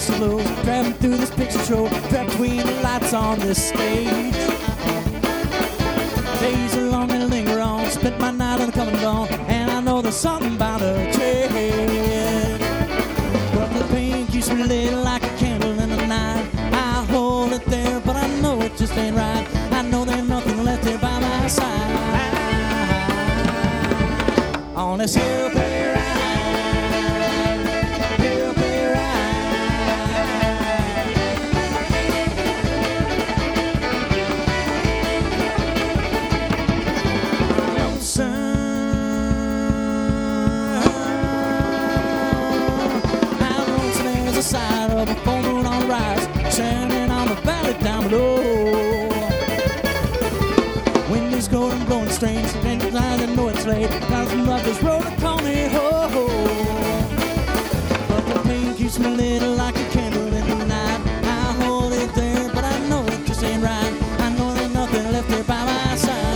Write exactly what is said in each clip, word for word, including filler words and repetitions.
whistle blows, traveling through this picture show, trapped between the lights on this stage. Days are long and linger on, spent my night on the coming dawn, and I know there's something about to change. But the pain keeps me lit like a candle in the night. I hold it there, but I know it just ain't right. I know there's nothing left here by my side. On this hillbilly ride, hillbilly ride. Lonesome, I'm lonesome as the side of a full moon on the rise, shining on the valley down below. Wind is cold and blowing strange, and I know it's late. Thousand rockers roll upon me, ho ho. But the pain keeps me lit like a candle in the night. I hold it there, but I know it just ain't right. I know there's nothing left here by my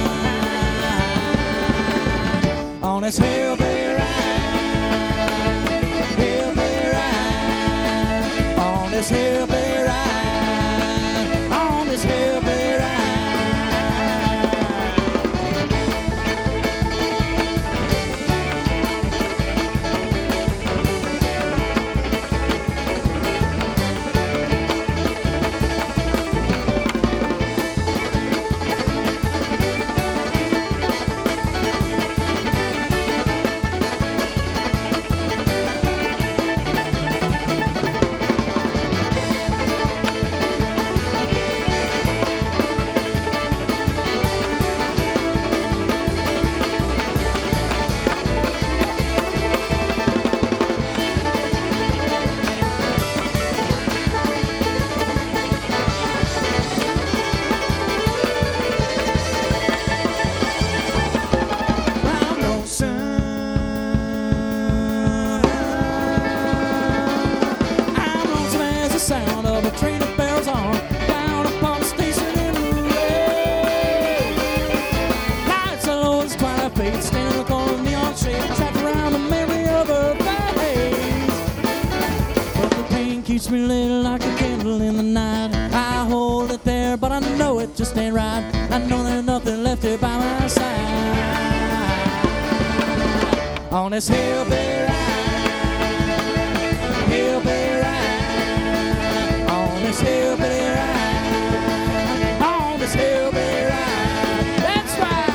side. On this hillbilly ride, hillbilly ride. On this hillbilly ride, on this hillbilly ride. Sound of a train of bells on down upon the station in the rain. Lights are low as twilight fades, standing in the corner of neon shade, trapped around the memory of her face. But the pain keeps me lit like a candle in the night. I hold it there, but I know it just ain't right. I know there's nothing left here by my side. On this hillbilly ride, hillbilly ride. On this hillbilly ride, on this hillbilly ride, that's right.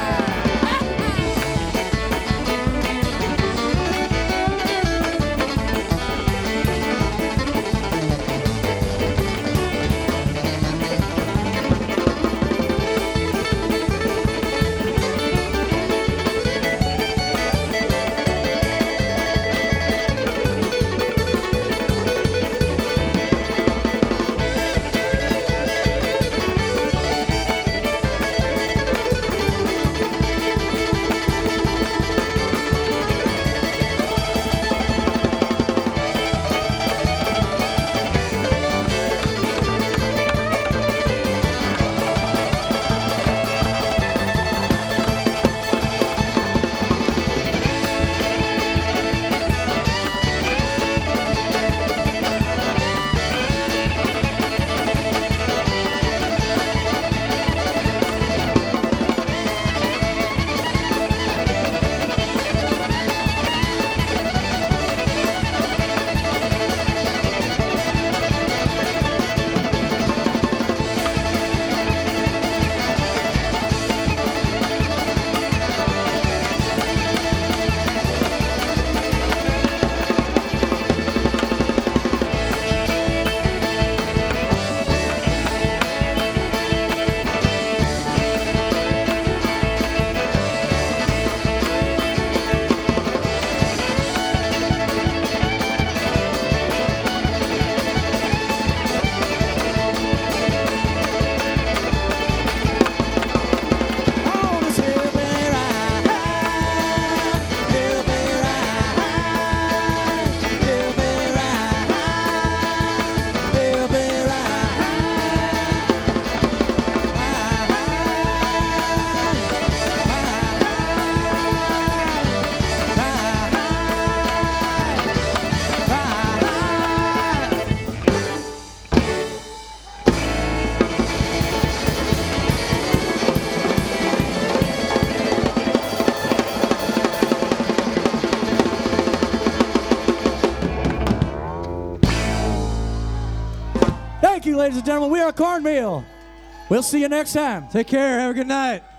Thank you, ladies and gentlemen. We are Cornmeal. We'll see you next time. Take care. Have a good night.